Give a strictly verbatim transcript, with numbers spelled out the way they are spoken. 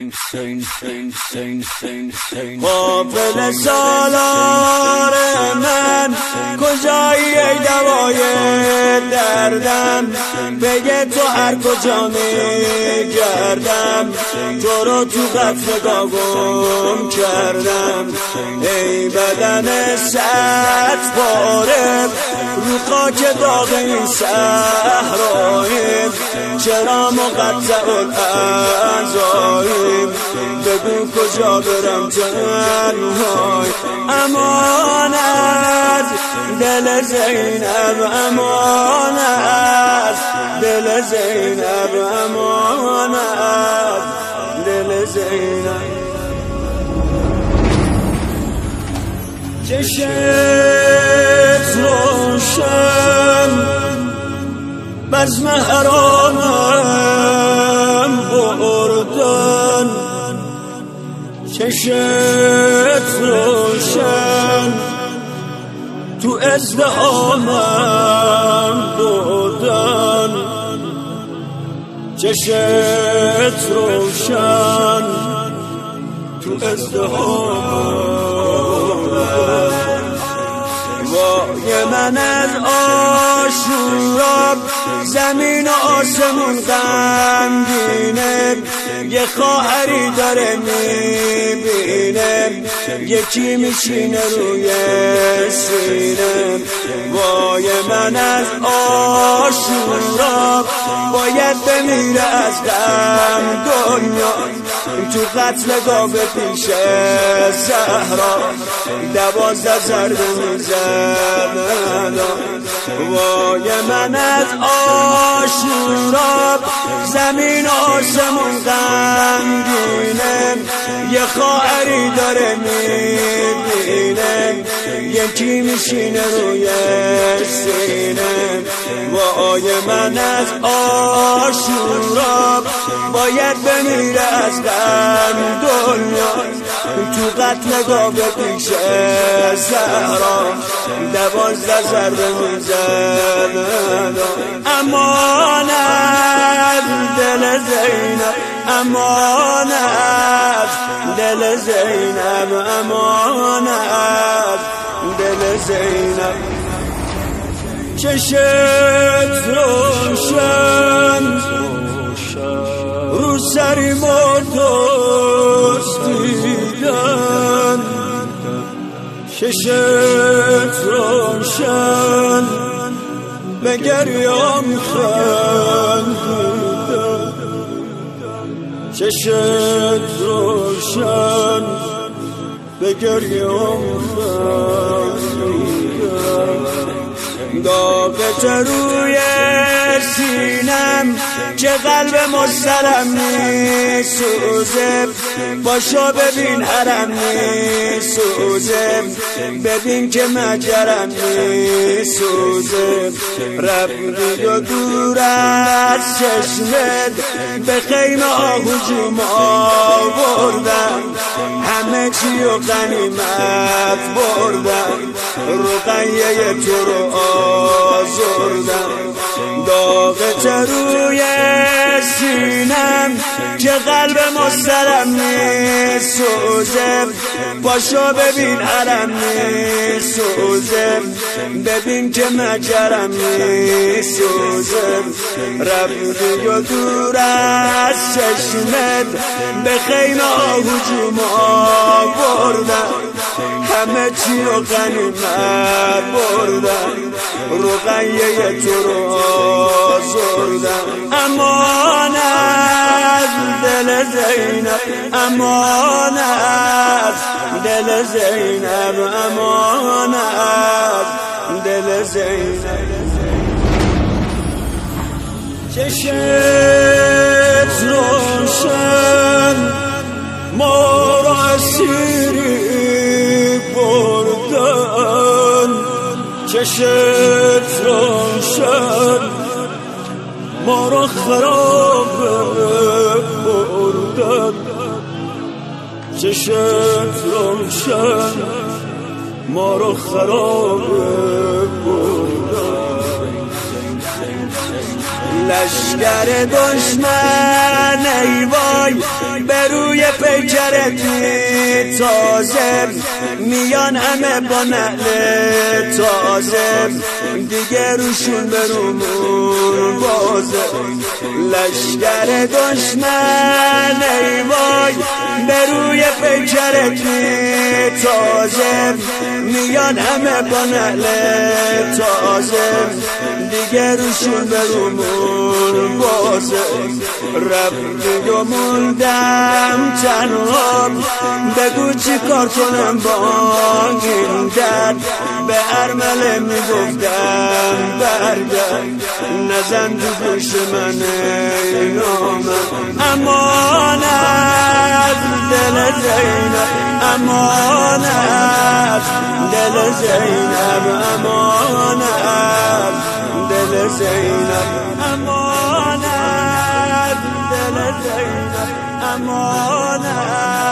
قافل سالار من کجایی ای دوای دردم، بگه تو هر کجا میگردم، تو رو تو قطر گم کردم. ای بدن صد پاره رو خاک داغ این صحراییم، چرا مقطع الاعضاییم، بگو کجا برم تنهای. امانت دل زینب، امانت دل زینب، امانت دل زینب. چشت روشن بزم حرامم بردن، چشت روشن تو ازدهامم بردن، چشت روشن تو ازدهامم. وای من از آشورا زمین و آسمون غمگینه، یه خواهری داره میبینه، یکی میشینه روی سینه. وای من از آشورا باید بمیره از غم دنیا، تو قتل گاو پیش زهرا دوازده زرد میزنن. وای من از آشورا زمین آسمون غمگینه، یه خواهری داره میبینه، یکی میشینه روی سینه. وای من از آشورا باید بمیره از غم دنیا، تو قتل گاو پیش زهرا دوازده ضربه میزنن. امانت دل زینب، امانت دل زینب، امانت دل زینب. چشت روشن رو سری مردست دیدن، چشت روشن به گریام خندیدن، چشت روشن به گریام خندیدن. داغت روی سینم که قلب مسترم میسوزه، باشو ببین حرم میسوزه، ببین که مجرم میسوزه. رفتی و دور از چشمت به خیمه آهجوم آوردم، همه چی و غنیمت بردم، رقیه تو رو آزردم. داغت روی سینم که قلب مسترم میسوزه، باشو ببین حرم میسوزه، ببین که مجرم میسوزه. رفتی و دور از چشمت به خیمه آهجوم آوردم، همه چی رو غنیمت بردم، رقیه تو رو آزردم. امانت دل زینب، امانت دل زینب، امانت دل زینب. چشت روشن ما را اسیری بردن، چشت روشن ما را خراب بردن، چشت روشن ما را خراب بردن. لشکر دشمن ای وای به روی پیکرتی تازه میان همه با نعل تازه دیگه روشون برومون بازه لشکر دشمن ای وای به روی پیکرتی تازه میان همه با نعل تازه دیگه روشون برومون بازه رفتی و موندم تنها بگو چی کار کنم با این درد به ارمله میگفتم برگرد نزن تو گوش من ای نامم امانت دل زینب امانت دل زینب امانت دل زینب امانت دل زینب امانت